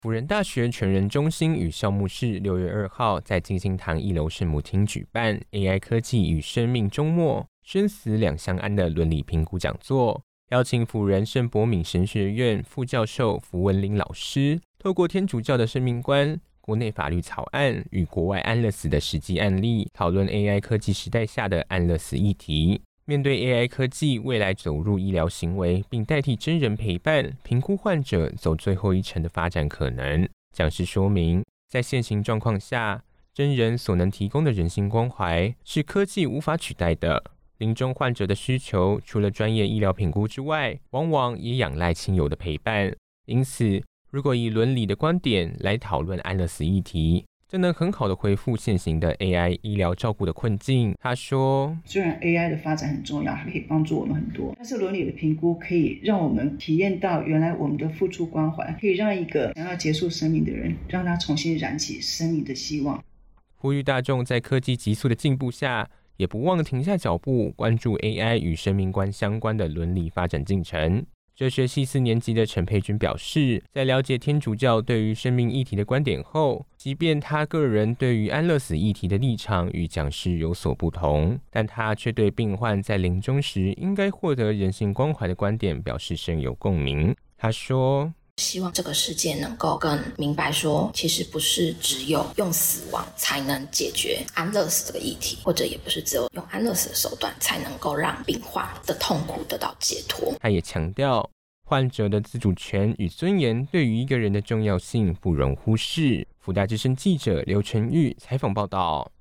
辅仁大学成人中心与校牧室6月2号在金星堂1楼圣母厅举办 AI 科技与生命终末生死两相安的伦理评估讲座，邀请辅仁圣博敏神学院副教授符文林老师，透过天主教的生命观、国内法律草案与国外安乐死的实际案例，讨论 AI 科技时代下的安乐死议题。面对 AI 科技未来走入医疗行为，并代替真人陪伴、评估患者走最后一程的发展可能，讲师说明，在现行状况下，真人所能提供的人性关怀是科技无法取代的。临终患者的需求，除了专业医疗评估之外，往往也仰赖亲友的陪伴。因此，如果以伦理的观点来讨论安乐死议题，这能很好的恢复现行的 AI 医疗照顾的困境。他说， 虽然 AI 的发展很重要，可以帮助我们很多，但是伦理的评估可以让我们体验到原来我们的付出关怀，可以让一个想要结束生命的人，让他重新燃起生命的希望。 呼吁大众在科技急速的进步下，也不忘停下脚步，关注 AI 与生命观相关的伦理发展进程。哲学系4年级的陈佩君表示，在了解天主教对于生命议题的观点后，即便他个人对于安乐死议题的立场与讲师有所不同，但他却对病患在临终时应该获得人性关怀的观点表示深有共鸣。他说， 希望这个世界能够更明白说，其实不是只有用死亡才能解决安乐死这个议题，或者也不是只有用安乐死的手段才能够让病患的痛苦得到解脱。 他也强调，患者的自主权与尊严对于一个人的重要性不容忽视。辅大之声记者刘晨玉采访报道。